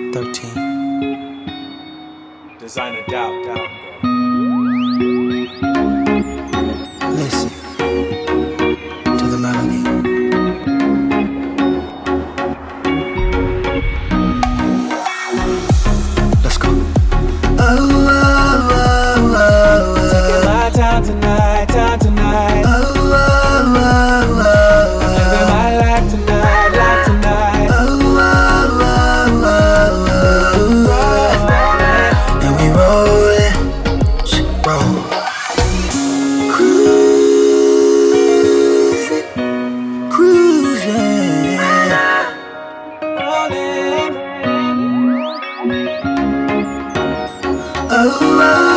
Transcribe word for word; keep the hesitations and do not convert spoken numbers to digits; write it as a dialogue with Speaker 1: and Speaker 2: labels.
Speaker 1: thirteen.
Speaker 2: Designer doubt, doubt,
Speaker 1: Listen to the melody. Let's go. Oh, oh, oh, oh, oh.
Speaker 2: Taking my time tonight, time tonight.
Speaker 1: Oh, oh, oh, oh, oh.
Speaker 2: Living my life tonight, life tonight.
Speaker 1: Oh, oh, oh, oh, oh. And we rollin', roll. Cruising, cruising.
Speaker 2: Rolling.
Speaker 1: Oh, oh.